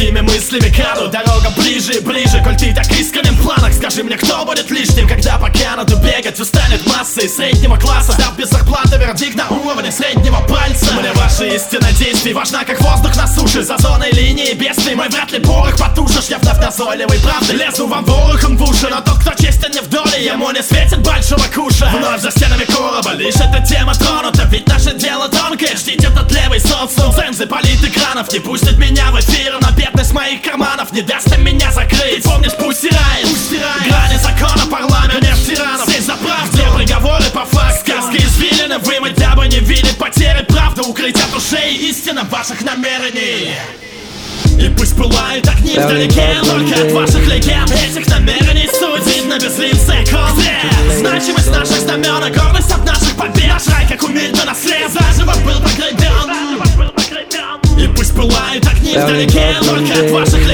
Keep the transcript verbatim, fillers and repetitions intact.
плохими мыслями краду. Дорога ближе и ближе, коль ты так искренен в планах. Скажи мне, кто будет лишним, когда по Канаду бегать устанет масса из среднего класса. Став без зарплаты, вердикт на уровне среднего пальца. Мне ваша истина действий важна, как воздух на суше. За зоной линии бедствий мой вряд ли порох потушишь. Я вновь назойливой правды лезу вам ворохом в уши. Но тот, кто честен не в доле, ему не светит большого куша. Вновь за стенами короба, лишь эта тема тронута. Ведь наше дело тонкое, ждите этот левый социум. Цензы политэкранов не пустят меня в эфир. Но бедность моих карманов не даст им меня закрыть. Помнишь, пусть стирает, пусть стирает грани закона, парламент нет тиранов. Здесь за правду, приговоры по факту. Сказки извилины вымыть, дабы не видеть потери. Правда укрыть от ушей, истина ваших намерений. И пусть пылают огни вдалеке, только от ваших легенд. Этих намерений суть видно без лица и козыря. Значимость наших знамен и гордость от наших побед. Наш рай, как умильно наслед, заживо был покрывен. И пусть пылают огни вдалеке, только от ваших легенд.